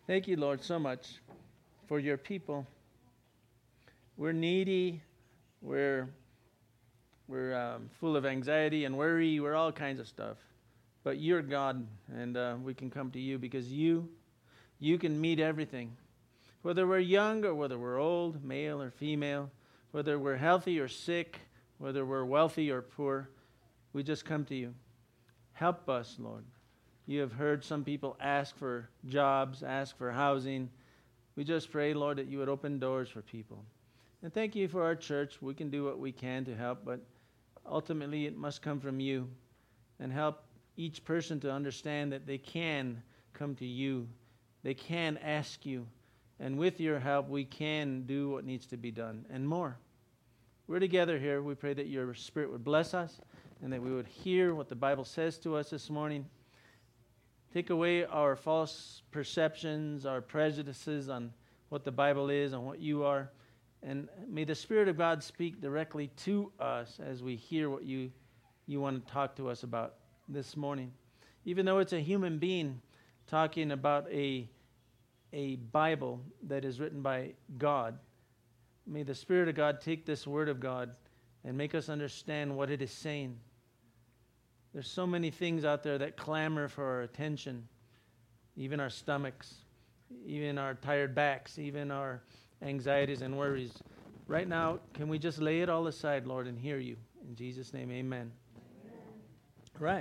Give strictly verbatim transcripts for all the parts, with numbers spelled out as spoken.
Thank you, Lord, so much for your people. We're needy. We're we're um, full of anxiety and worry. We're all kinds of stuff. But you're God, and uh, we can come to you because you, you can meet everything. Whether we're young or whether we're old, male or female, whether we're healthy or sick, whether we're wealthy or poor, we just come to you. Help us, Lord. You have heard some people ask for jobs, ask for housing. We just pray, Lord, that you would open doors for people. And thank you for our church. We can do what we can to help, but ultimately it must come from you. And help each person to understand that they can come to you. They can ask you. And with your help, we can do what needs to be done and more. We're together here. We pray that your Spirit would bless us and that we would hear what the Bible says to us this morning. Take away our false perceptions, our prejudices on what the Bible is, on what you are. And may the Spirit of God speak directly to us as we hear what you, you want to talk to us about this morning. Even though it's a human being talking about a, a Bible that is written by God, may the Spirit of God take this Word of God and make us understand what it is saying. There's so many things out there that clamor for our attention, even our stomachs, even our tired backs, even our anxieties and worries. Right now, can we just lay it all aside, Lord, and hear you? In Jesus' name, amen. Amen. Right.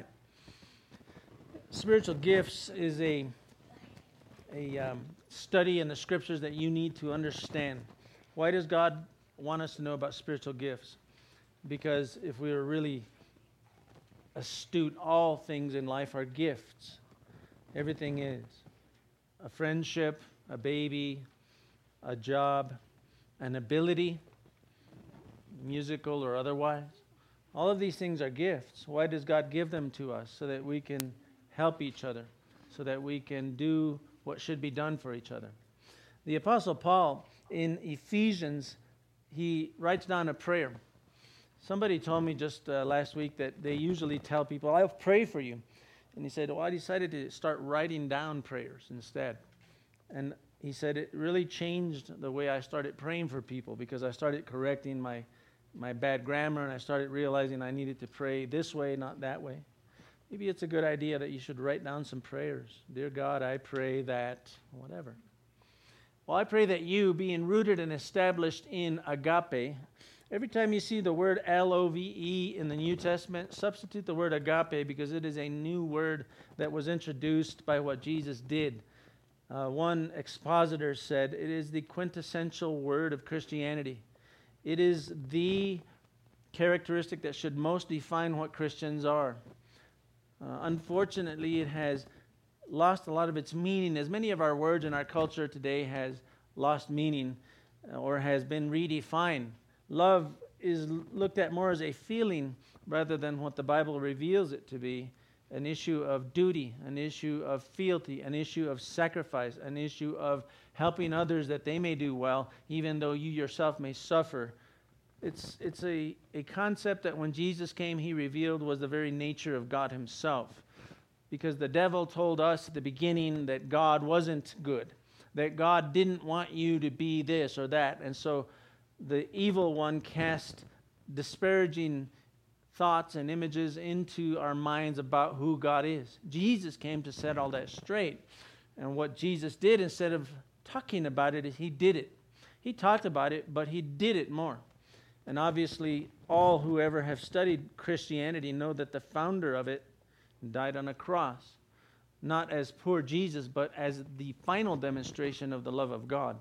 Spiritual gifts is a, a um, study in the Scriptures that you need to understand. Why does God want us to know about spiritual gifts? Because if we were really astute, all things in life are gifts. Everything is. A friendship, a baby, a job, an ability, musical or otherwise. All of these things are gifts. Why does God give them to us? So that we can help each other, so that we can do what should be done for each other. The Apostle Paul in Ephesians, he writes down a prayer. Somebody told me just uh, last week that they usually tell people, I'll pray for you. And he said, well, I decided to start writing down prayers instead. And he said it really changed the way I started praying for people because I started correcting my, my bad grammar and I started realizing I needed to pray this way, not that way. Maybe it's a good idea that you should write down some prayers. Dear God, I pray that, whatever. Well, I pray that you, being rooted and established in agape, every time you see the word L O V E in the New Testament, substitute the word agape because it is a new word that was introduced by what Jesus did. Uh, one expositor said, it is the quintessential word of Christianity. It is the characteristic that should most define what Christians are. Uh, unfortunately, it has lost a lot of its meaning, as many of our words in our culture today has lost meaning or has been redefined. Love is looked at more as a feeling rather than what the Bible reveals it to be, an issue of duty, an issue of fealty, an issue of sacrifice, an issue of helping others that they may do well, even though you yourself may suffer. It's, it's a, a concept that when Jesus came, he revealed was the very nature of God himself. Because the devil told us at the beginning that God wasn't good, that God didn't want you to be this or that. And so the evil one cast disparaging thoughts and images into our minds about who God is. Jesus came to set all that straight. And what Jesus did, instead of talking about it, is he did it. He talked about it, but he did it more. And obviously, all who ever have studied Christianity know that the founder of it died on a cross, not as poor Jesus, but as the final demonstration of the love of God.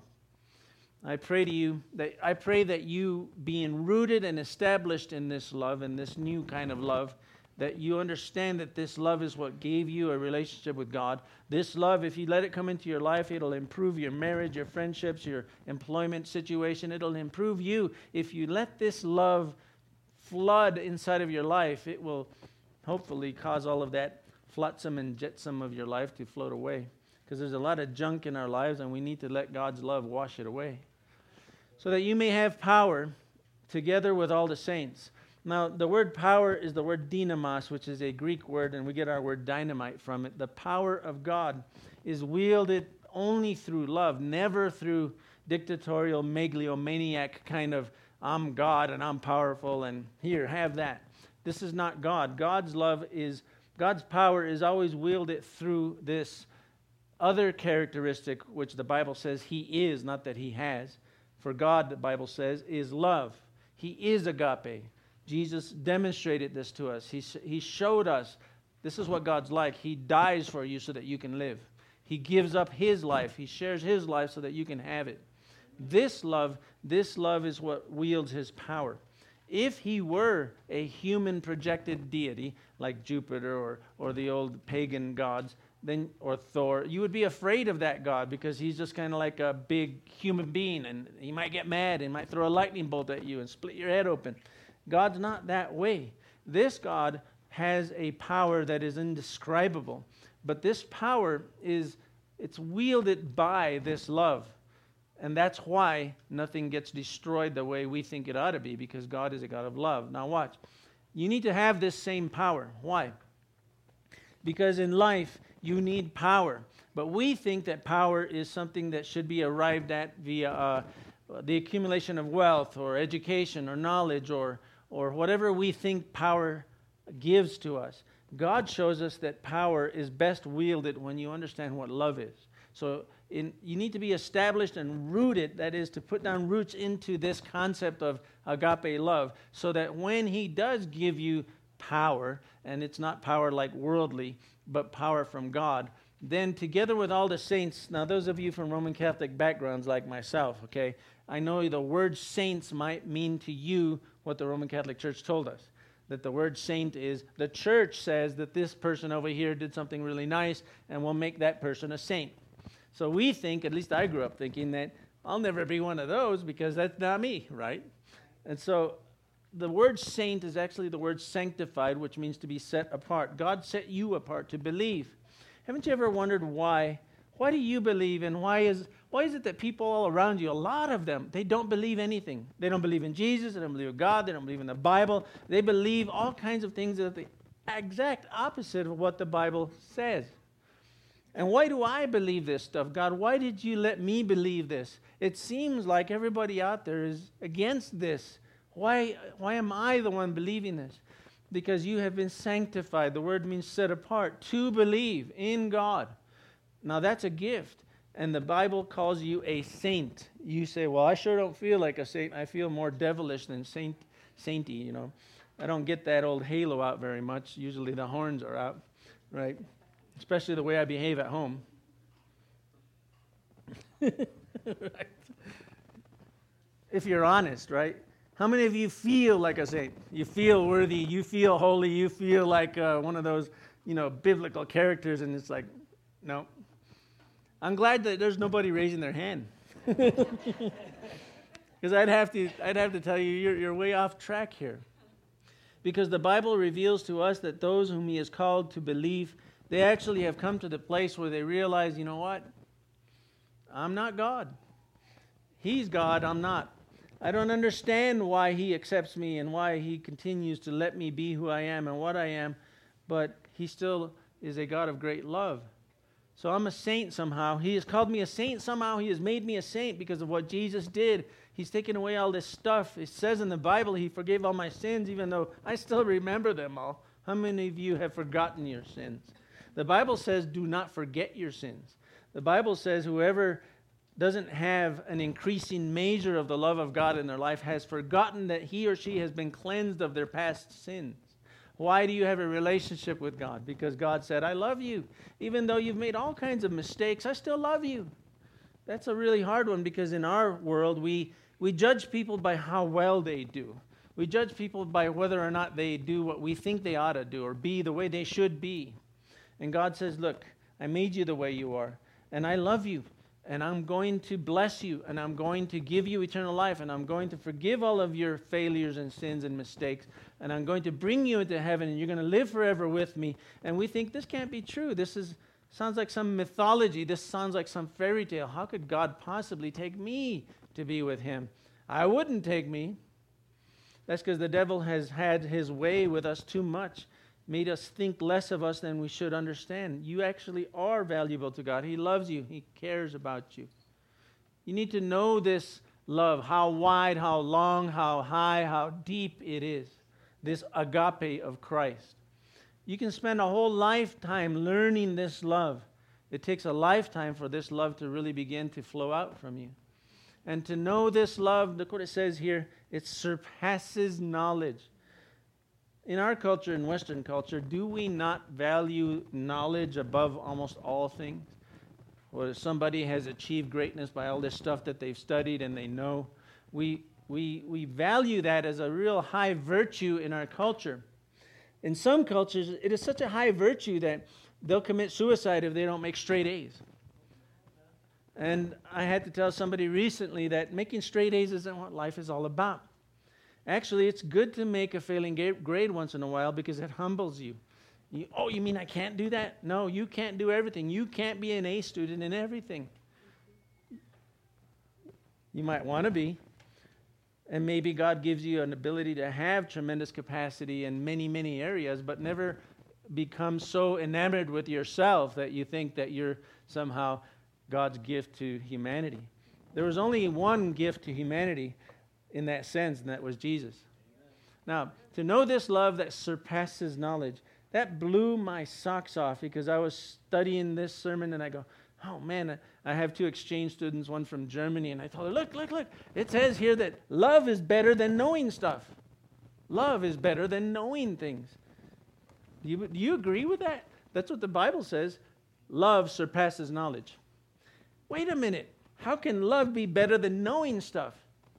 I pray to you that I pray that you, being rooted and established in this love and this new kind of love, that you understand that this love is what gave you a relationship with God. This love, if you let it come into your life, it'll improve your marriage, your friendships, your employment situation. It'll improve you. If you let this love flood inside of your life, it will hopefully cause all of that flotsam and jetsam of your life to float away. Because there's a lot of junk in our lives and we need to let God's love wash it away. So that you may have power together with all the saints. Now, the word power is the word dynamos, which is a Greek word, and we get our word dynamite from it. The power of God is wielded only through love, never through dictatorial, megalomaniac kind of, I'm God and I'm powerful and here, have that. This is not God. God's love is, God's power is always wielded through this other characteristic, which the Bible says he is, not that he has. For God, the Bible says, is love. He is agape. Jesus demonstrated this to us. He, he showed us this is what God's like. He dies for you so that you can live. He gives up his life. He shares his life so that you can have it. This love, this love is what wields his power. If he were a human projected deity like Jupiter or, or the old pagan gods, then or Thor, you would be afraid of that God because he's just kind of like a big human being and he might get mad and might throw a lightning bolt at you and split your head open. God's not that way. This God has a power that is indescribable, but this power is, it's wielded by this love. And that's why nothing gets destroyed the way we think it ought to be, because God is a God of love. Now watch. You need to have this same power. Why? Because in life, you need power. But we think that power is something that should be arrived at via uh, the accumulation of wealth or education or knowledge or, or whatever we think power gives to us. God shows us that power is best wielded when you understand what love is. So in, you need to be established and rooted, that is to put down roots into this concept of agape love, so that when he does give you power, and it's not power like worldly, but power from God, then together with all the saints, now those of you from Roman Catholic backgrounds like myself, okay, I know the word saints might mean to you what the Roman Catholic Church told us. That the word saint is, the church says that this person over here did something really nice, and we'll make that person a saint. So we think, at least I grew up thinking, that I'll never be one of those because that's not me, right? And so the word saint is actually the word sanctified, which means to be set apart. God set you apart to believe. Haven't you ever wondered why? Why do you believe, and why is why is it that people all around you, a lot of them, they don't believe anything? They don't believe in Jesus, they don't believe in God, they don't believe in the Bible. They believe all kinds of things that are the exact opposite of what the Bible says. And why do I believe this stuff? God, why did you let me believe this? It seems like everybody out there is against this. Why, why am I the one believing this? Because you have been sanctified. The word means set apart, to believe in God. Now that's a gift. And the Bible calls you a saint. You say, well, I sure don't feel like a saint. I feel more devilish than saint, sainty, you know. I don't get that old halo out very much. Usually the horns are out, right? Especially the way I behave at home. Right. If you're honest, right? How many of you feel like a saint? You feel worthy, you feel holy, you feel like uh, one of those, you know, biblical characters, and it's like, no. I'm glad that there's nobody raising their hand. Because I'd have to I'd have to tell you, you're, you're way off track here. Because the Bible reveals to us that those whom he has called to believe, they actually have come to the place where they realize, you know what? I'm not God. He's God, I'm not. I don't understand why he accepts me and why he continues to let me be who I am and what I am, but he still is a God of great love. So I'm a saint somehow. He has called me a saint somehow. He has made me a saint because of what Jesus did. He's taken away all this stuff. It says in the Bible he forgave all my sins, even though I still remember them all. How many of you have forgotten your sins? The Bible says do not forget your sins. The Bible says whoever doesn't have an increasing measure of the love of God in their life has forgotten that he or she has been cleansed of their past sins. Why do you have a relationship with God? Because God said, I love you. Even though you've made all kinds of mistakes, I still love you. That's a really hard one because in our world, we, we judge people by how well they do. We judge people by whether or not they do what we think they ought to do or be the way they should be. And God says, look, I made you the way you are, and I love you. And I'm going to bless you, and I'm going to give you eternal life, and I'm going to forgive all of your failures and sins and mistakes, and I'm going to bring you into heaven, and you're going to live forever with me. And we think this can't be true. This is sounds like some mythology. This sounds like some fairy tale. How could God possibly take me to be with him? I wouldn't take me. That's because the devil has had his way with us too much. made us think less of us than we should understand. You actually are valuable to God. He loves you. He cares about you. You need to know this love, how wide, how long, how high, how deep it is. This agape of Christ. You can spend a whole lifetime learning this love. It takes a lifetime for this love to really begin to flow out from you. And to know this love, look what it says here, it surpasses knowledge. In our culture, in Western culture, do we not value knowledge above almost all things? Or somebody has achieved greatness by all this stuff that they've studied and they know. We, we, we value that as a real high virtue in our culture. In some cultures, it is such a high virtue that they'll commit suicide if they don't make straight A's. And I had to tell somebody recently that making straight A's isn't what life is all about. Actually, it's good to make a failing grade once in a while because it humbles you. you. Oh, you mean I can't do that? No, you can't do everything. You can't be an A student in everything. You might want to be. And maybe God gives you an ability to have tremendous capacity in many, many areas, but never become so enamored with yourself that you think that you're somehow God's gift to humanity. There was only one gift to humanity in that sense, and that was Jesus. Now, to know this love that surpasses knowledge, that blew my socks off because I was studying this sermon and I go, oh man, I have two exchange students, one from Germany, and I told her, look, look, look, it says here that love is better than knowing stuff. Love is better than knowing things. Do you, do you agree with that? That's what the Bible says. Love surpasses knowledge. Wait a minute. How can love be better than knowing stuff?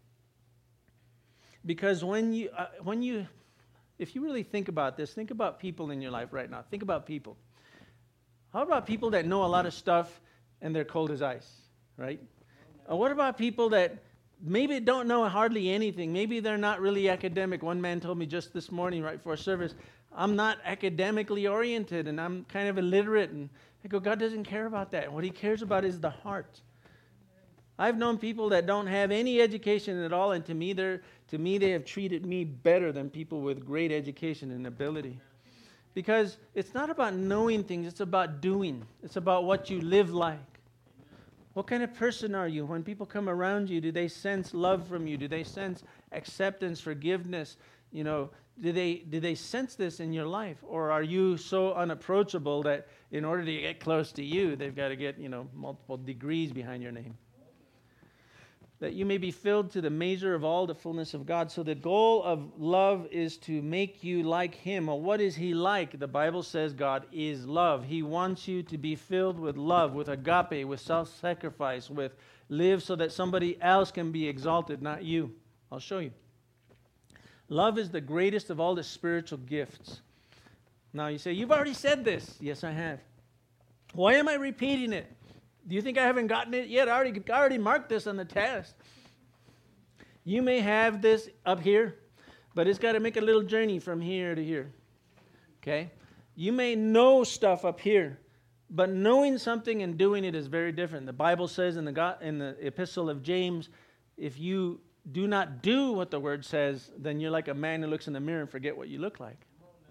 Because when you, uh, when you, if you really think about this, think about people in your life right now. Think about people. How about people that know a lot of stuff and they're cold as ice, right? Or what about people that maybe don't know hardly anything? Maybe they're not really academic. One man told me just this morning right before service, I'm not academically oriented and I'm kind of illiterate. And I go, God doesn't care about that. What he cares about is the heart. I've known people that don't have any education at all, and to me, they're, to me, they have treated me better than people with great education and ability. Because it's not about knowing things, it's about doing. It's about what you live like. What kind of person are you? When people come around you, do they sense love from you? Do they sense acceptance, forgiveness? You know, do they do they sense this in your life? Or are you so unapproachable that in order to get close to you, they've got to get, you know, multiple degrees behind your name? That you may be filled to the measure of all the fullness of God. So the goal of love is to make you like him. Well, what is he like? The Bible says God is love. He wants you to be filled with love, with agape, with self-sacrifice, with live so that somebody else can be exalted, not you. I'll show you. Love is the greatest of all the spiritual gifts. Now you say, you've already said this. Yes, I have. Why am I repeating it? Do you think I haven't gotten it yet? I already, I already marked this on the test. You may have this up here, but it's got to make a little journey from here to here. Okay? You may know stuff up here, but knowing something and doing it is very different. The Bible says in the, God, in the Epistle of James, if you do not do what the Word says, then you're like a man who looks in the mirror and forget what you look like.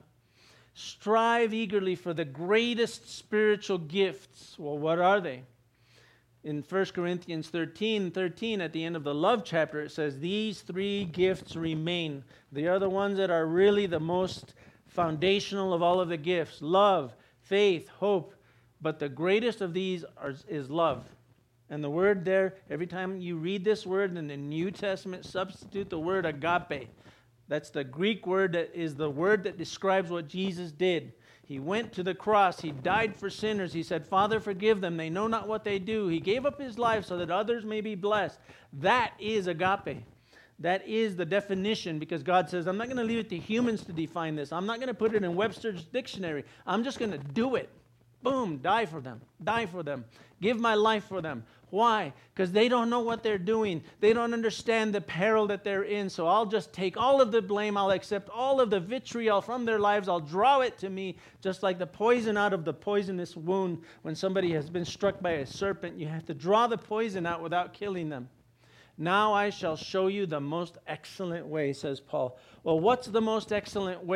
Strive eagerly for the greatest spiritual gifts. Well, what are they? In First Corinthians thirteen, thirteen, at the end of the love chapter, it says, these three gifts remain. They are the ones that are really the most foundational of all of the gifts. Love, faith, hope. But the greatest of these are, is love. And the word there, every time you read this word in the New Testament, substitute the word agape. That's the Greek word that is the word that describes what Jesus did. He went to the cross. He died for sinners. He said, Father, forgive them. They know not what they do. He gave up his life so that others may be blessed. That is agape. That is the definition, because God says, I'm not going to leave it to humans to define this. I'm not going to put it in Webster's dictionary. I'm just going to do it. Boom, die for them. Die for them. Give my life for them. Why? Because they don't know what they're doing. They don't understand the peril that they're in. So I'll just take all of the blame. I'll accept all of the vitriol from their lives. I'll draw it to me, just like the poison out of the poisonous wound. When somebody has been struck by a serpent, you have to draw the poison out without killing them. Now I shall show you the most excellent way, says Paul. Well, what's the most excellent way?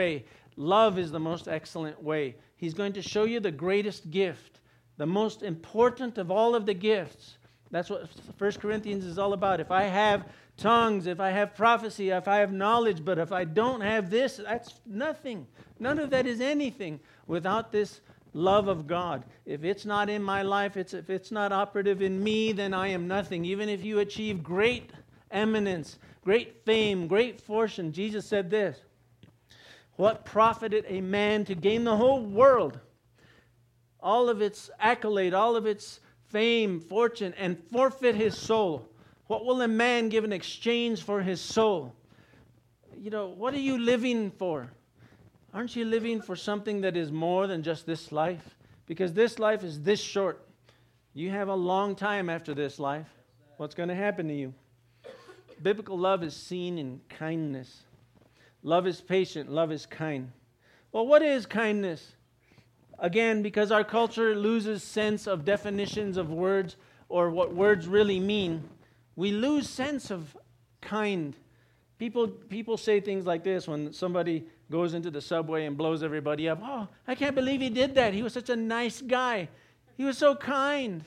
love is the most excellent way. He's going to show you the greatest gift, the most important of all of the gifts. That's what First Corinthians is all about. If I have tongues, if I have prophecy, if I have knowledge, but if I don't have this, that's nothing. None of that is anything without this love of God. If it's not in my life, it's, if it's not operative in me, then I am nothing. Even if you achieve great eminence, great fame, great fortune, Jesus said this, what profited a man to gain the whole world, all of its accolade, all of its fame, fortune, and forfeit his soul? What will a man give in exchange for his soul? You know, what are you living for? Aren't you living for something that is more than just this life? Because this life is this short. You have a long time after this life. What's going to happen to you? Biblical love is seen in kindness. Love is patient. Love is kind. Well, what is kindness? Again, because our culture loses sense of definitions of words or what words really mean, we lose sense of kind. People, people say things like this when somebody goes into the subway and blows everybody up. Oh, I can't believe he did that. He was such a nice guy. He was so kind.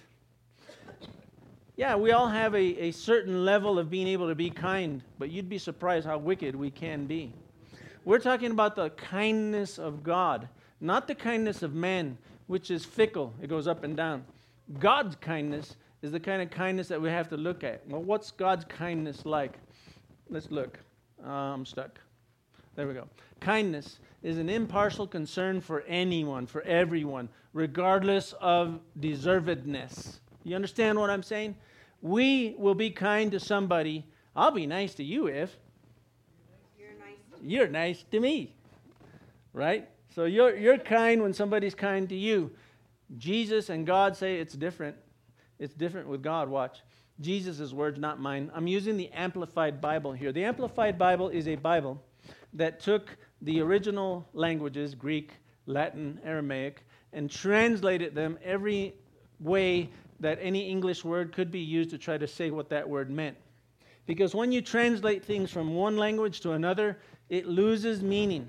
Yeah, we all have a, a certain level of being able to be kind, but you'd be surprised how wicked we can be. We're talking about the kindness of God, not the kindness of man, which is fickle. It goes up and down. God's kindness is the kind of kindness that we have to look at. Well, what's God's kindness like? Let's look. Uh, I'm stuck. There we go. Kindness is an impartial concern for anyone, for everyone, regardless of deservedness. You understand what I'm saying? We will be kind to somebody. I'll be nice to you if You're nice. you're nice to me. Right? So you're you're kind when somebody's kind to you. Jesus and God say it's different. It's different with God. Watch. Jesus' words, not mine. I'm using the Amplified Bible here. The Amplified Bible is a Bible that took the original languages, Greek, Latin, Aramaic, and translated them every way that any English word could be used to try to say what that word meant. Because when you translate things from one language to another, it loses meaning.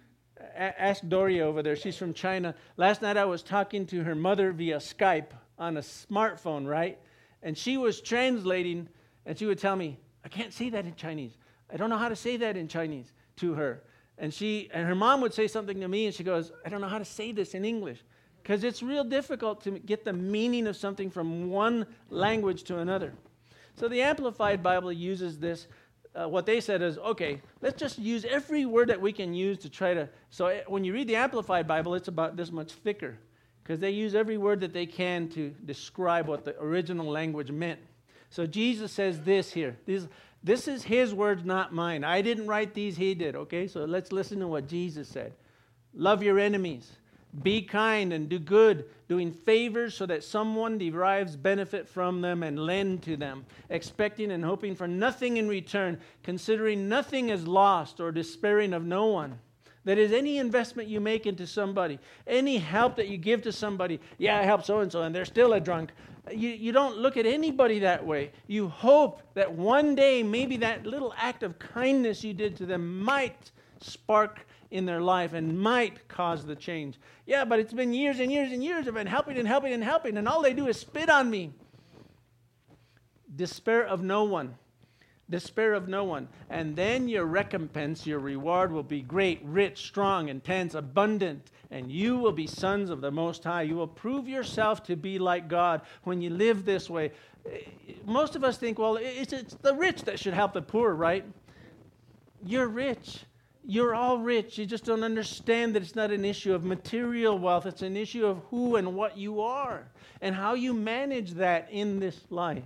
A- ask Doria over there. She's from China. Last night I was talking to her mother via Skype on a smartphone, right? And she was translating, and she would tell me, I can't say that in Chinese. I don't know how to say that in Chinese to her. And she and her mom would say something to me, and she goes, I don't know how to say this in English. Because it's real difficult to get the meaning of something from one language to another. So the Amplified Bible uses this, uh, what they said is, okay, let's just use every word that we can use to try to, so it, when you read the Amplified Bible, it's about this much thicker. Because they use every word that they can to describe what the original language meant. So Jesus says this here. This, this is his words, not mine. I didn't write these, he did. Okay, so let's listen to what Jesus said. Love your enemies. Be kind and do good, doing favors so that someone derives benefit from them and lend to them, expecting and hoping for nothing in return, considering nothing as lost or despairing of no one. That is, any investment you make into somebody, any help that you give to somebody, yeah, I helped so-and-so and they're still a drunk. You, you don't look at anybody that way. You hope that one day maybe that little act of kindness you did to them might spark in their life and might cause the change. Yeah, but it's been years and years and years of been helping and helping and helping, and all they do is spit on me. Despair of no one. Despair of no one. And then your recompense, your reward will be great, rich, strong, intense, abundant, and you will be sons of the Most High. You will prove yourself to be like God when you live this way. Most of us think, well, it's, it's the rich that should help the poor, right? You're rich. You're all rich. You just don't understand that it's not an issue of material wealth. It's an issue of who and what you are and how you manage that in this life.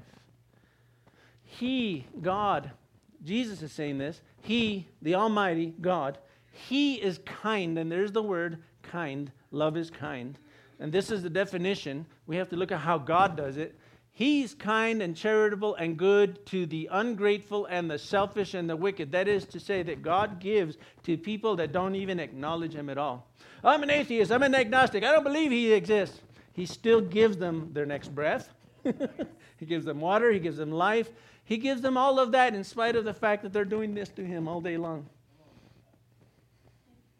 He, God, Jesus is saying this, He, the Almighty God, He is kind, and there's the word kind. Love is kind. And this is the definition. We have to look at how God does it. He's kind and charitable and good to the ungrateful and the selfish and the wicked. That is to say that God gives to people that don't even acknowledge Him at all. I'm an atheist. I'm an agnostic. I don't believe He exists. He still gives them their next breath. He gives them water. He gives them life. He gives them all of that in spite of the fact that they're doing this to Him all day long.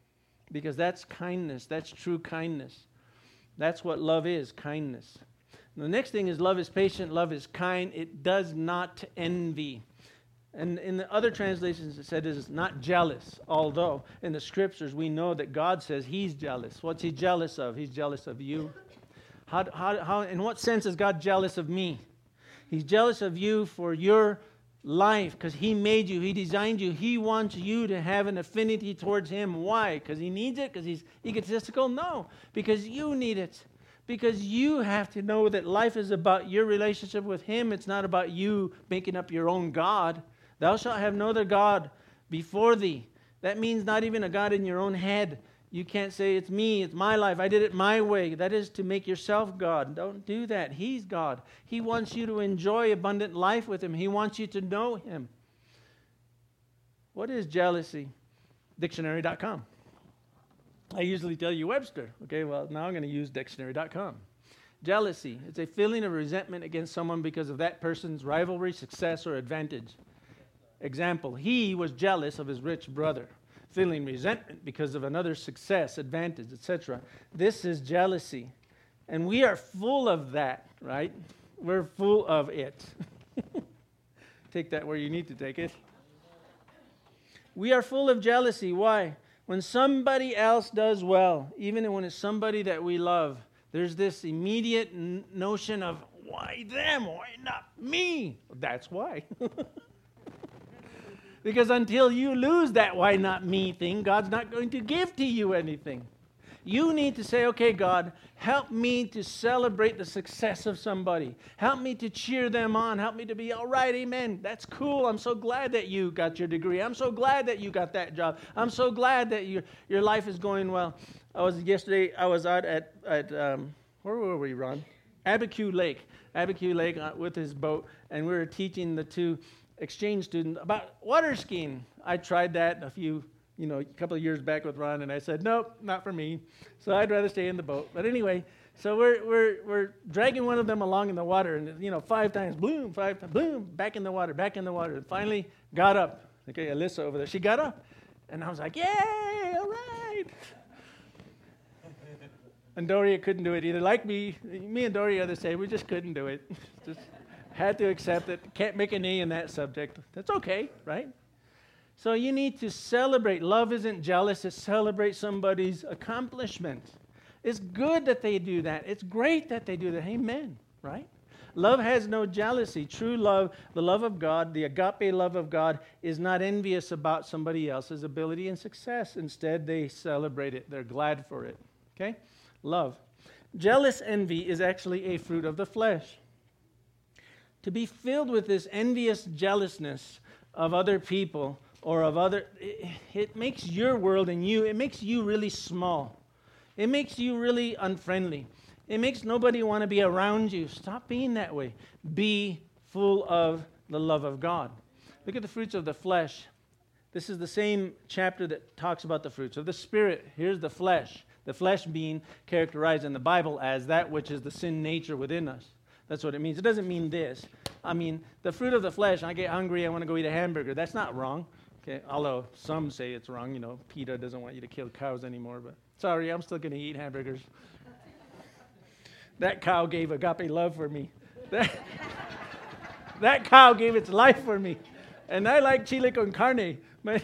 because that's kindness. That's true kindness. That's what love is, kindness. The next thing is love is patient, love is kind. It does not envy. And in the other translations it said it is not jealous, although in the scriptures we know that God says he's jealous. What's he jealous of? He's jealous of you. How, how, how, in what sense is God jealous of me? He's jealous of you for your life because he made you, he designed you. He wants you to have an affinity towards him. Why? Because he needs it? Because he's egotistical? No, because you need it. Because you have to know that life is about your relationship with him. It's not about you making up your own God. Thou shalt have no other God before thee. That means not even a God in your own head. You can't say, it's me, it's my life, I did it my way. That is to make yourself God. Don't do that. He's God. He wants you to enjoy abundant life with him. He wants you to know him. What is jealousy? Dictionary dot com. I usually tell you Webster. Okay, well, now I'm going to use dictionary dot com. Jealousy. It's a feeling of resentment against someone because of that person's rivalry, success, or advantage. Example, he was jealous of his rich brother, feeling resentment because of another's success, advantage, et cetera. This is jealousy. And we are full of that, right? We're full of it. Take that where you need to take it. We are full of jealousy. Why? When somebody else does well, even when it's somebody that we love, there's this immediate n- notion of, why them? Why not me? That's why. Because until you lose that why not me thing, God's not going to give to you anything. You need to say, okay, God, help me to celebrate the success of somebody. Help me to cheer them on. Help me to be, all right, amen. That's cool. I'm so glad that you got your degree. I'm so glad that you got that job. I'm so glad that your your life is going well. I was yesterday, I was out at, at um, where were we, Ron? Abiquiu Lake. Abiquiu Lake uh, with his boat, and we were teaching the two exchange students about water skiing. I tried that a few you know, a couple of years back with Ron, and I said, nope, not for me. So I'd rather stay in the boat. But anyway, so we're we're we're dragging one of them along in the water, and you know, five times, bloom, five times, bloom, back in the water, back in the water. And finally got up. Okay, Alyssa over there, she got up, and I was like, yay, all right. And Doria couldn't do it either. Like me, me and Doria are the same. We just couldn't do it. Just had to accept it. Can't make an E in that subject. That's okay, right? So you need to celebrate. Love isn't jealous. It celebrates somebody's accomplishment. It's good that they do that. It's great that they do that. Amen, right? Love has no jealousy. True love, the love of God, the agape love of God, is not envious about somebody else's ability and success. Instead, they celebrate it. They're glad for it. Okay? Love. Jealous envy is actually a fruit of the flesh. To be filled with this envious jealousness of other people or of other, it, it makes your world and you, it makes you really small. It makes you really unfriendly. It makes nobody want to be around you. Stop being that way. Be full of the love of God. Look at the fruits of the flesh. This is the same chapter that talks about the fruits of the Spirit. Here's the flesh. The flesh being characterized in the Bible as that which is the sin nature within us. That's what it means. It doesn't mean this. I mean, the fruit of the flesh, I get hungry, I want to go eat a hamburger. That's not wrong. Okay, although some say it's wrong. You know, PETA doesn't want you to kill cows anymore. But sorry, I'm still going to eat hamburgers. That cow gave agape love for me. That, that cow gave its life for me. And I like chile con carne. But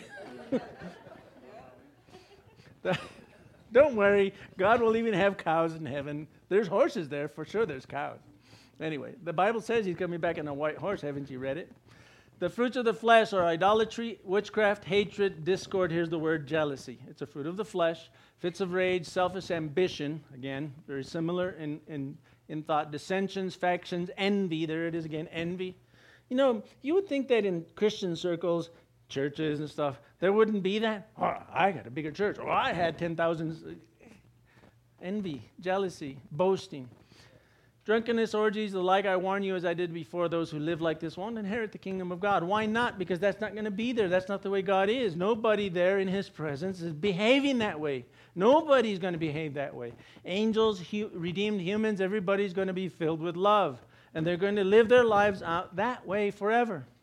don't worry, God will even have cows in heaven. There's horses there, for sure there's cows. Anyway, the Bible says he's coming back on a white horse. Haven't you read it? The fruits of the flesh are idolatry, witchcraft, hatred, discord. Here's the word jealousy. It's a fruit of the flesh. Fits of rage, selfish ambition. Again, very similar in, in, in thought. Dissensions, factions, envy. There it is again, envy. You know, you would think that in Christian circles, churches and stuff, there wouldn't be that. Oh, I got a bigger church. Oh, I had ten thousand. Envy, jealousy, boasting. Drunkenness, orgies, the like, I warn you, as I did before, those who live like this won't inherit the kingdom of God. Why not? Because that's not going to be there. That's not the way God is. Nobody there in his presence is behaving that way. Nobody's going to behave that way. Angels, hu- redeemed humans, everybody's going to be filled with love. And they're going to live their lives out that way forever.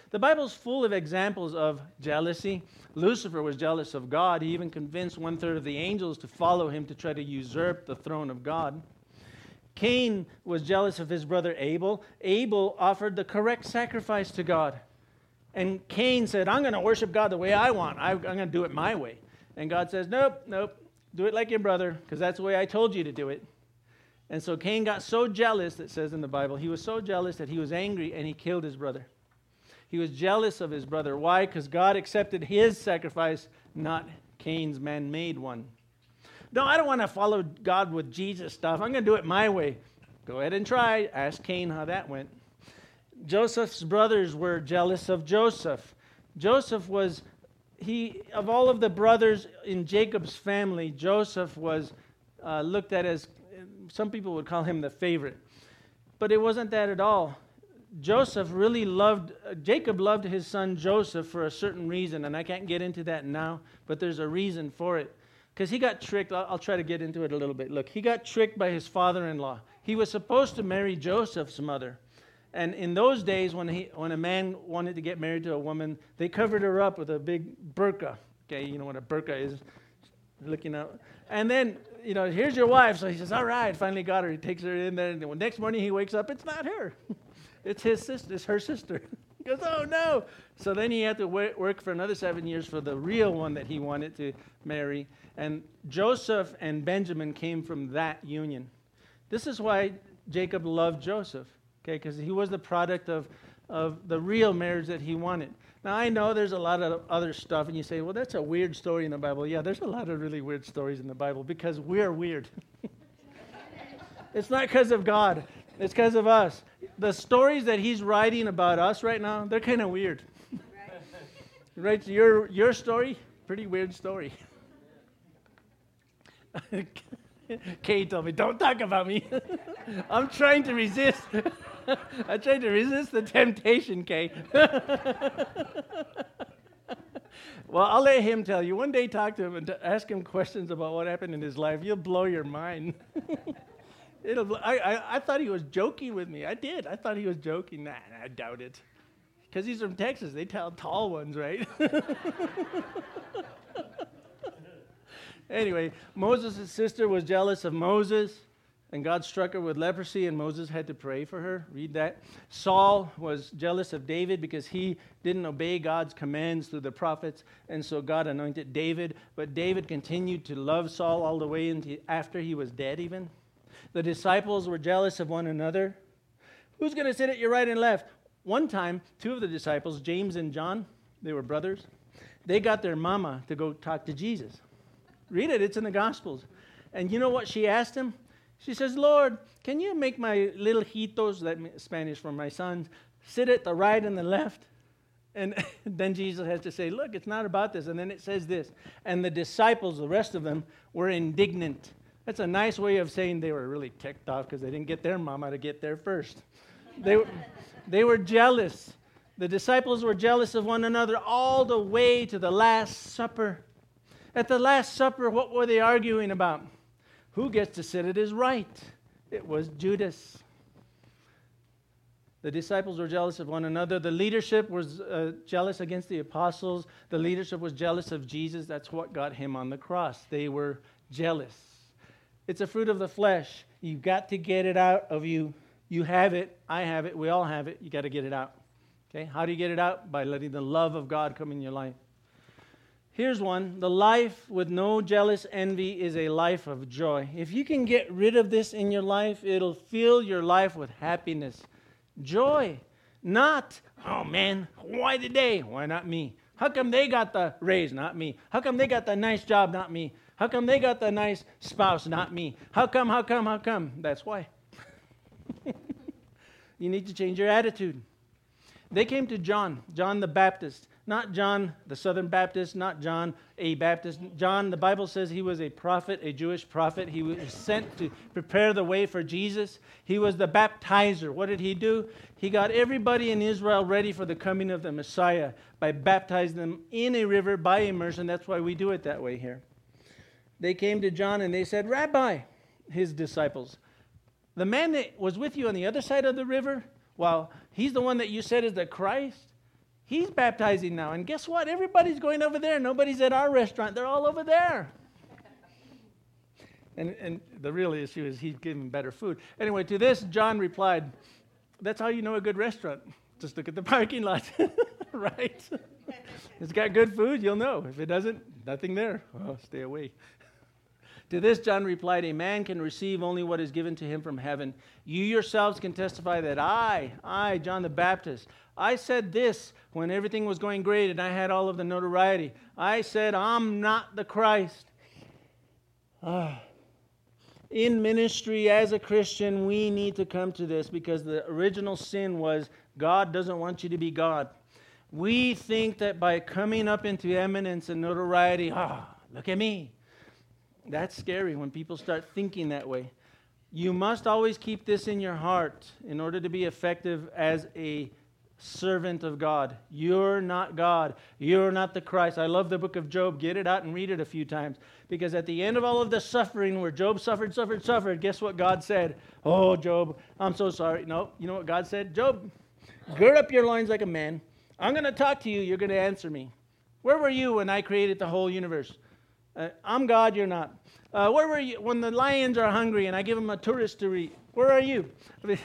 The Bible's full of examples of jealousy. Lucifer was jealous of God. He even convinced one-third of the angels to follow him to try to usurp the throne of God. Cain was jealous of his brother Abel. Abel offered the correct sacrifice to God. And Cain said, I'm going to worship God the way I want. I'm going to do it my way. And God says, nope, nope, do it like your brother, because that's the way I told you to do it. And so Cain got so jealous, it says in the Bible, he was so jealous that he was angry and he killed his brother. He was jealous of his brother. Why? Because God accepted his sacrifice, not Cain's man-made one. No, I don't want to follow God with Jesus stuff. I'm going to do it my way. Go ahead and try. Ask Cain how that went. Joseph's brothers were jealous of Joseph. Joseph was, he of all of the brothers in Jacob's family, Joseph was uh, looked at as, some people would call him the favorite. But it wasn't that at all. Joseph really loved, uh, Jacob loved his son Joseph for a certain reason, and I can't get into that now, but there's a reason for it. Because he got tricked. I'll, I'll try to get into it a little bit. Look, he got tricked by his father-in-law. He was supposed to marry Joseph's mother. And in those days, when he, when a man wanted to get married to a woman, they covered her up with a big burqa. Okay, you know what a burqa is, looking out. And then, you know, here's your wife. So he says, all right, finally got her. He takes her in there. And the next morning he wakes up, it's not her. It's his sister. It's her sister. He goes, oh, no. So then he had to work for another seven years for the real one that he wanted to marry. And Joseph and Benjamin came from that union. This is why Jacob loved Joseph, okay, because he was the product of, of the real marriage that he wanted. Now, I know there's a lot of other stuff, and you say, well, that's a weird story in the Bible. Yeah, there's a lot of really weird stories in the Bible because we're weird. It's not because of God. It's because of us. The stories that he's writing about us right now, they're kind of weird. Right? Right? Your, your story, pretty weird story. Kay told me, don't talk about me. I'm trying to resist. I'm trying to resist the temptation, Kay. Well, I'll let him tell you. One day talk to him and to ask him questions about what happened in his life. You'll blow your mind. It'll. I, I, I thought he was joking with me. I did. I thought he was joking. Nah, I doubt it. Because he's from Texas. They tell tall ones, right? Anyway, Moses' sister was jealous of Moses, and God struck her with leprosy, and Moses had to pray for her. Read that. Saul was jealous of David because he didn't obey God's commands through the prophets, and so God anointed David. But David continued to love Saul all the way into after he was dead even. The disciples were jealous of one another. Who's going to sit at your right and left? One time, two of the disciples, James and John, they were brothers, they got their mama to go talk to Jesus. Read it. It's in the Gospels. And you know what she asked him? She says, Lord, can you make my little hitos, that Spanish for my sons, sit at the right and the left? And then Jesus has to say, look, it's not about this. And then it says this. And the disciples, the rest of them, were indignant. That's a nice way of saying they were really ticked off because they didn't get their mama to get there first. They were, they were jealous. The disciples were jealous of one another all the way to the Last Supper. At the Last Supper, what were they arguing about? Who gets to sit at his right? It was Judas. The disciples were jealous of one another. The leadership was uh, jealous against the apostles. The leadership was jealous of Jesus. That's what got him on the cross. They were jealous. It's a fruit of the flesh. You've got to get it out of you. You have it. I have it. We all have it. You got to get it out. Okay? How do you get it out? By letting the love of God come in your life. Here's one. The life with no jealous envy is a life of joy. If you can get rid of this in your life, it'll fill your life with happiness. Joy. Not, oh man, why did they? Why not me? How come they got the raise? Not me. How come they got the nice job? Not me. How come they got the nice spouse? Not me. How come, how come, how come? That's why. You need to change your attitude. They came to John, John the Baptist. Not John the Southern Baptist, not John a Baptist. John, the Bible says he was a prophet, a Jewish prophet. He was sent to prepare the way for Jesus. He was the baptizer. What did he do? He got everybody in Israel ready for the coming of the Messiah by baptizing them in a river by immersion. That's why we do it that way here. They came to John and they said, Rabbi, his disciples, the man that was with you on the other side of the river, well, he's the one that you said is the Christ. He's baptizing now. And guess what? Everybody's going over there. Nobody's at our restaurant. They're all over there. And, and the real issue is he's giving better food. Anyway, to this, John replied, that's how you know a good restaurant. Just look at the parking lot, right? It's got good food, you'll know. If it doesn't, nothing there. Oh, stay away. To this, John replied, a man can receive only what is given to him from heaven. You yourselves can testify that I, I, John the Baptist, I said this when everything was going great and I had all of the notoriety. I said, I'm not the Christ. Ah. In ministry as a Christian, we need to come to this because the original sin was God doesn't want you to be God. We think that by coming up into eminence and notoriety, ah, look at me. That's scary when people start thinking that way. You must always keep this in your heart in order to be effective as a servant of God. You're not God. You're not the Christ. I love the book of Job. Get it out and read it a few times. Because at the end of all of the suffering where Job suffered, suffered, suffered, guess what God said? Oh, Job, I'm so sorry. No, you know what God said? Job, gird up your loins like a man. I'm going to talk to you. You're going to answer me. Where were you when I created the whole universe? Uh, I'm God, you're not. Uh, where were you when the lions are hungry and I give them a tourist to eat? Where are you? I mean,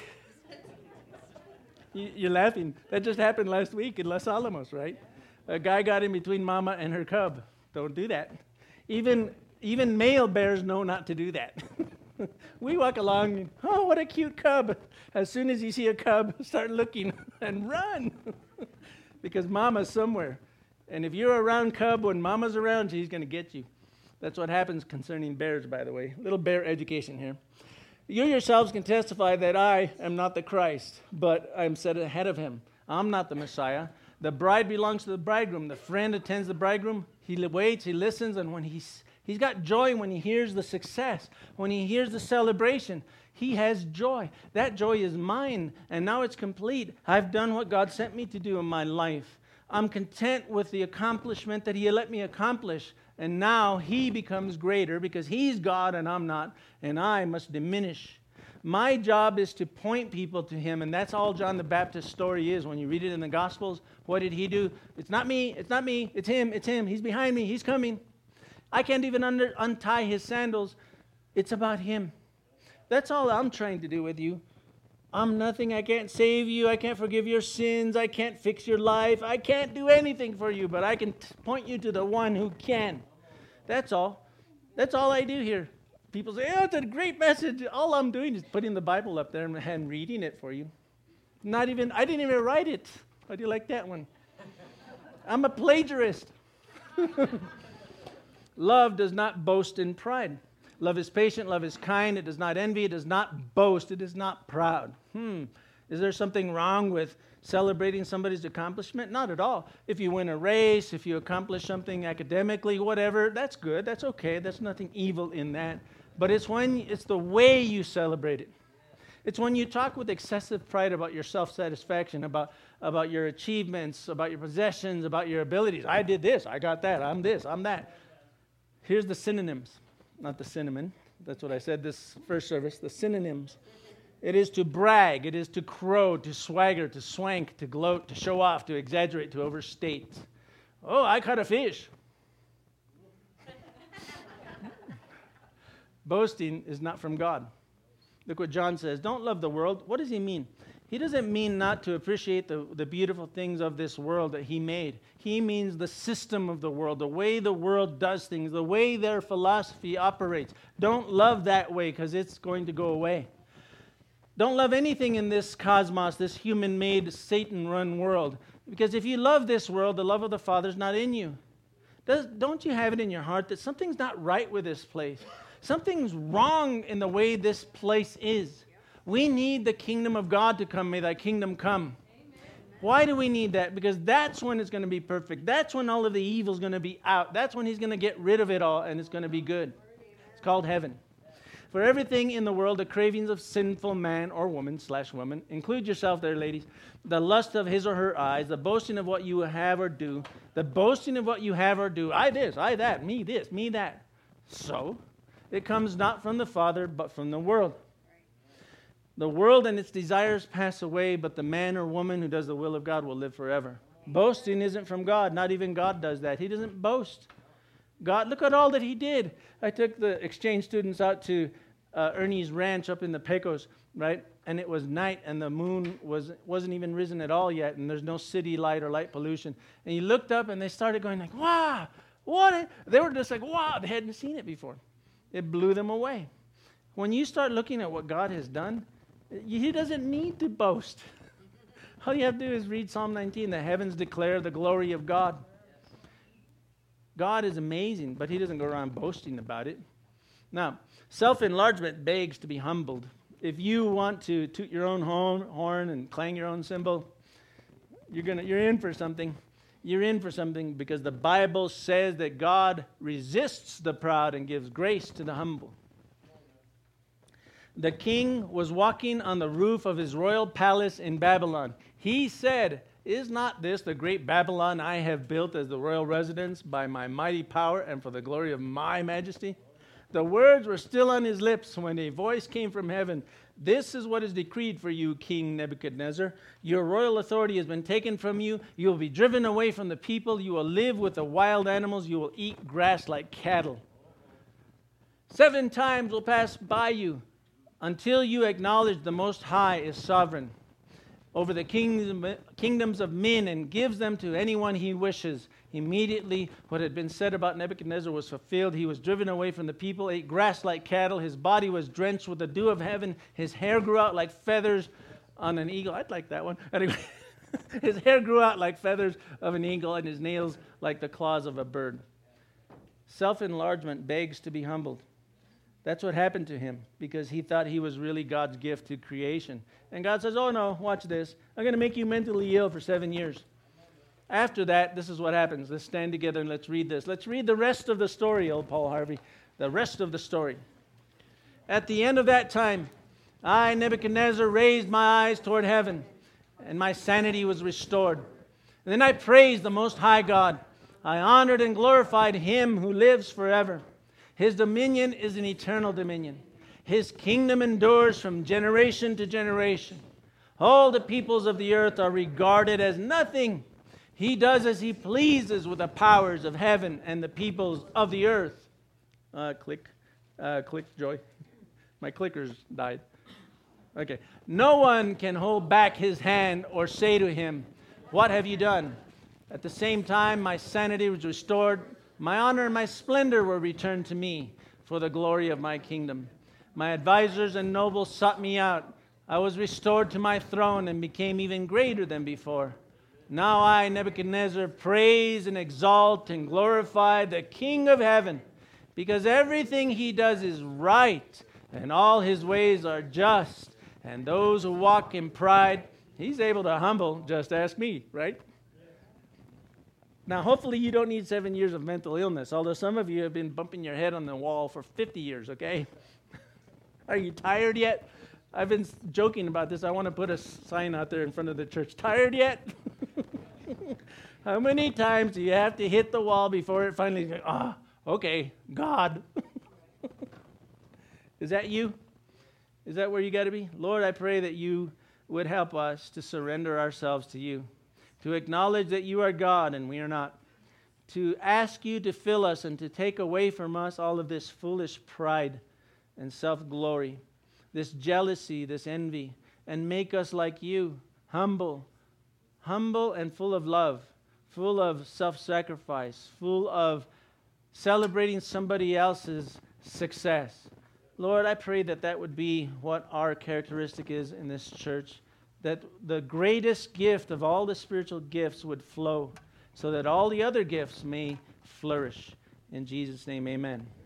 you're laughing. That just happened last week in Los Alamos, right? A guy got in between mama and her cub. Don't do that. Even even male bears know not to do that. We walk along, and, oh, what a cute cub. As soon as you see a cub, start looking and run. Because mama's somewhere. And if you're around cub when mama's around, she's going to get you. That's what happens concerning bears, by the way. Little bear education here. You yourselves can testify that I am not the Christ, but I am set ahead of him. I'm not the Messiah. The bride belongs to the bridegroom. The friend attends the bridegroom. He waits, he listens, and when he's, he's got joy when he hears the success, when he hears the celebration, he has joy. That joy is mine, and now it's complete. I've done what God sent me to do in my life. I'm content with the accomplishment that he let me accomplish. And now he becomes greater because he's God and I'm not, and I must diminish. My job is to point people to him, and that's all John the Baptist's story is. When you read it in the Gospels, what did he do? It's not me, it's not me, it's him, it's him. He's behind me, he's coming. I can't even under, untie his sandals. It's about him. That's all I'm trying to do with you. I'm nothing. I can't save you. I can't forgive your sins. I can't fix your life. I can't do anything for you, but I can t- point you to the one who can. That's all. That's all I do here. People say, oh, it's a great message. All I'm doing is putting the Bible up there and reading it for you. Not even, I didn't even write it. How do you like that one? I'm a plagiarist. Love does not boast in pride. Love is patient, love is kind, it does not envy, it does not boast, it is not proud. Hmm, is there something wrong with celebrating somebody's accomplishment? Not at all. If you win a race, if you accomplish something academically, whatever, that's good, that's okay, there's nothing evil in that. But it's when, it's the way you celebrate it. It's when you talk with excessive pride about your self-satisfaction, about, about your achievements, about your possessions, about your abilities. I did this, I got that, I'm this, I'm that. Here's the synonyms. Not the cinnamon. That's what I said this first service. The synonyms. It is to brag. It is to crow, to swagger, to swank, to gloat, to show off, to exaggerate, to overstate. Oh, I caught a fish. Boasting is not from God. Look what John says. Don't love the world. What does he mean? He doesn't mean not to appreciate the, the beautiful things of this world that he made. He means the system of the world, the way the world does things, the way their philosophy operates. Don't love that way because it's going to go away. Don't love anything in this cosmos, this human-made, Satan-run world. Because if you love this world, the love of the Father is not in you. Does, don't you have it in your heart that something's not right with this place? Something's wrong in the way this place is. We need the kingdom of God to come. May thy kingdom come. Amen. Why do we need that? Because that's when it's going to be perfect. That's when all of the evil is going to be out. That's when he's going to get rid of it all and it's going to be good. It's called heaven. For everything in the world, the cravings of sinful man or woman slash woman, include yourself there, ladies, the lust of his or her eyes, the boasting of what you have or do, the boasting of what you have or do, I this, I that, me this, me that. So, it comes not from the Father, but from the world. The world and its desires pass away, but the man or woman who does the will of God will live forever. Boasting isn't from God. Not even God does that. He doesn't boast. God, look at all that he did. I took the exchange students out to uh, Ernie's ranch up in the Pecos, right? And it was night, and the moon was, wasn't even risen at all yet, and there's no city light or light pollution. And he looked up, and they started going like, wow, what? A-? They were just like, wow, they hadn't seen it before. It blew them away. When you start looking at what God has done, he doesn't need to boast. All you have to do is read Psalm nineteen. The heavens declare the glory of God. God is amazing, but he doesn't go around boasting about it. Now, self-enlargement begs to be humbled. If you want to toot your own horn and clang your own cymbal, you're gonna you're in for something. You're in for something because the Bible says that God resists the proud and gives grace to the humble. The king was walking on the roof of his royal palace in Babylon. He said, "Is not this the great Babylon I have built as the royal residence by my mighty power and for the glory of my majesty?" The words were still on his lips when a voice came from heaven. "This is what is decreed for you, King Nebuchadnezzar. Your royal authority has been taken from you. You will be driven away from the people. You will live with the wild animals. You will eat grass like cattle. Seven times will pass by you until you acknowledge the Most High is sovereign over the kingdom, kingdoms of men and gives them to anyone he wishes." Immediately, what had been said about Nebuchadnezzar was fulfilled. He was driven away from the people, ate grass like cattle. His body was drenched with the dew of heaven. His hair grew out like feathers on an eagle. I'd like that one. Anyway, his hair grew out like feathers of an eagle, and his nails like the claws of a bird. Self-enlargement begs to be humbled. That's what happened to him because he thought he was really God's gift to creation. And God says, "Oh no, watch this. I'm going to make you mentally ill for seven years. After that, this is what happens. Let's stand together and let's read this. Let's read the rest of the story, old Paul Harvey. The rest of the story. "At the end of that time, I, Nebuchadnezzar, raised my eyes toward heaven, and my sanity was restored. And then I praised the Most High God. I honored and glorified him who lives forever. His dominion is an eternal dominion. His kingdom endures from generation to generation. All the peoples of the earth are regarded as nothing. He does as he pleases with the powers of heaven and the peoples of the earth." Uh, click. Uh, click, Joy. My clickers died. Okay. "No one can hold back his hand or say to him, 'What have you done?' At the same time, my sanity was restored. My honor and my splendor were returned to me for the glory of my kingdom. My advisors and nobles sought me out. I was restored to my throne and became even greater than before. Now I, Nebuchadnezzar, praise and exalt and glorify the King of heaven, because everything he does is right, and all his ways are just, and those who walk in pride, he's able to humble. Just ask me, right?" Now, hopefully you don't need seven years of mental illness, although some of you have been bumping your head on the wall for fifty years, okay? Are you tired yet? I've been joking about this. I want to put a sign out there in front of the church. Tired yet? How many times do you have to hit the wall before it finally goes, "Ah, okay, God." Is that you? Is that where you got to be? Lord, I pray that you would help us to surrender ourselves to you, to acknowledge that you are God and we are not, to ask you to fill us and to take away from us all of this foolish pride and self-glory, this jealousy, this envy, and make us like you, humble, humble and full of love, full of self-sacrifice, full of celebrating somebody else's success. Lord, I pray that that would be what our characteristic is in this church, that the greatest gift of all the spiritual gifts would flow so that all the other gifts may flourish. In Jesus' name, amen.